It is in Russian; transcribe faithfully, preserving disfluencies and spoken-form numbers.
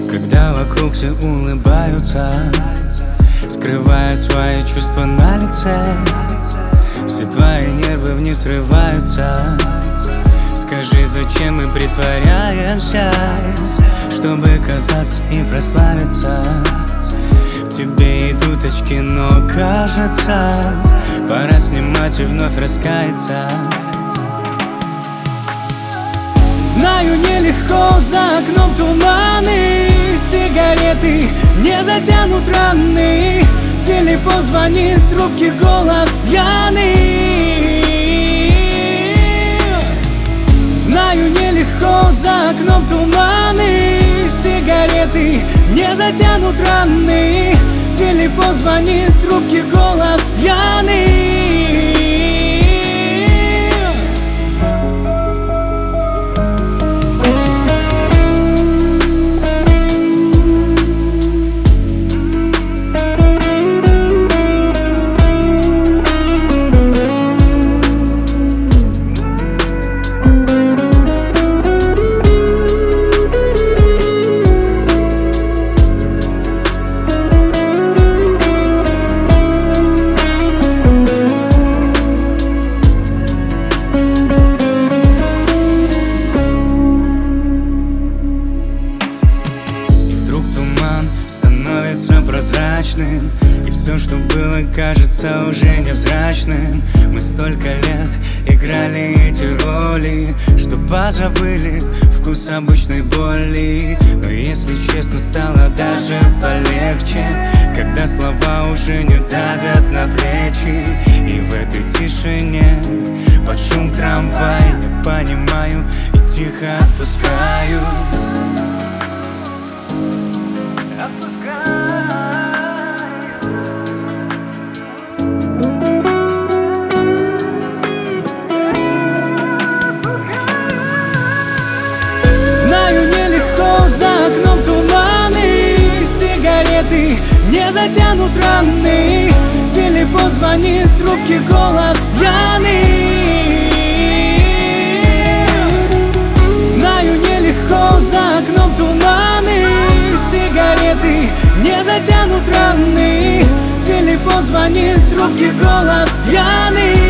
когда вокруг все улыбаются, скрывая свои чувства на лице. Все твои нервы вниз срываются. Скажи, зачем мы притворяемся, чтобы казаться и прославиться? Тебе идут очки, но кажется, пора снимать и вновь раскаяться. Знаю, нелегко, за окном туманы, сигареты не затянут раны. Телефон звонит, трубки голос пьяный. Знаю, нелегко, за окном туманы, сигареты не затянут раны. Телефон звонит, трубки голос пьяный. Становится прозрачным, и все, что было, кажется уже невзрачным. Мы столько лет играли эти роли, что позабыли вкус обычной боли. Но если честно, стало даже полегче, когда слова уже не давят на плечи. И в этой тишине, под шум трамвая, я понимаю и тихо отпускаю. Знаю, нелегко, за окном туманы, сигареты не затянут раны. Телефон звонит, трубки голос пьяный. Знаю, нелегко, за окном туманы, сигареты не затянут раны. Телефон звонит, трубки голос пьяный.